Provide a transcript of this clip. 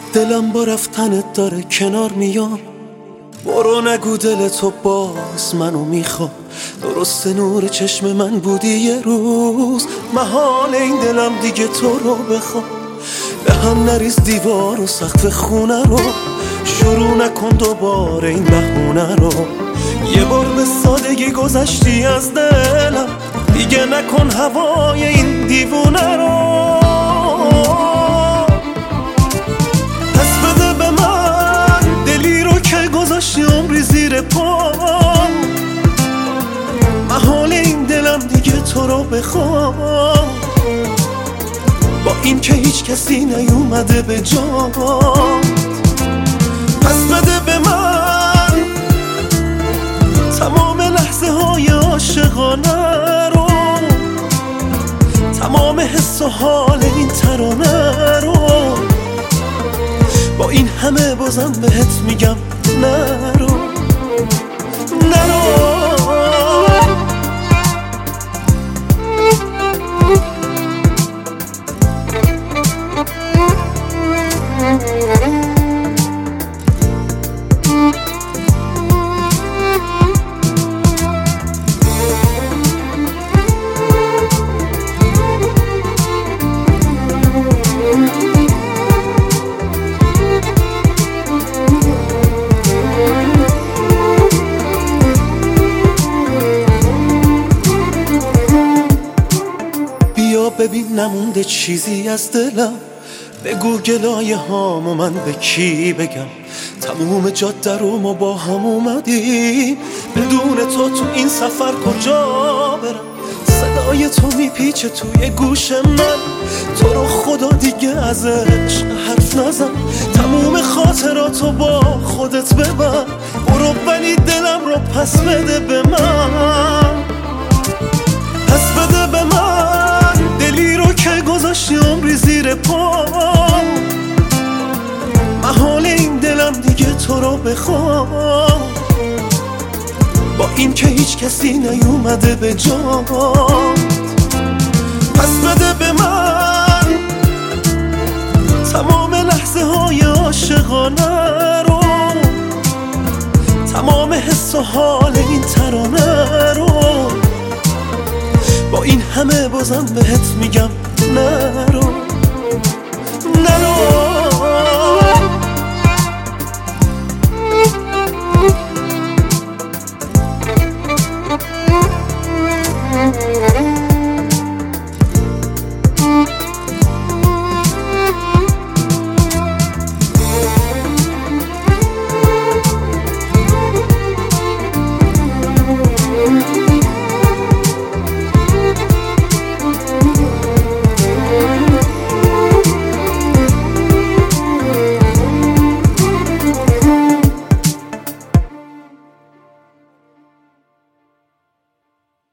دلم با رفتنت داره کنار میام، برو نگو دل تو باز منو میخواد. درست نور چشم من بودی یه روز، محال این دلم دیگه تو رو بخواد. به هم نریز دیوار و سقف خونه رو، شروع نکن دوباره این بهونه رو. یه بار به سادگی گذشتی از دلم، دیگه نکن هوای این دیوونه رو. پس بده به من دلی رو که گذاشتی عمری زیر پام، محال این دلم دیگه تو رو بخوام. با این که هیچ کسی نیومده به جام، پس بده به من تمام لحظه های عاشقانه رو، تمام حس و حال این ترانه رو. با این همه بازم بهت میگم نرو نرو. بیا ببین نمونده چیزی از دلم، بگو گلایه هامو من به کی بگم. تموم جاده رو ما با هم اومدیم، بدون تو این سفر کجا برم. صدای تو میپیچه توی گوش من، تو رو خدا دیگه از عشق حرف نزن. تموم خاطراتو با خودت ببر، برو ولی دلم رو پس بده به من. پس بده به من دلی رو که گذاشتی عمری زیر پام، محال این دلم دیگه تو رو بخوام. با این که هیچ کسی نیومده به جام، پس بده به من تمام لحظه های عاشقانه رو، تمام حس و حال این ترانه رو. با این همه بازم بهت میگم نرو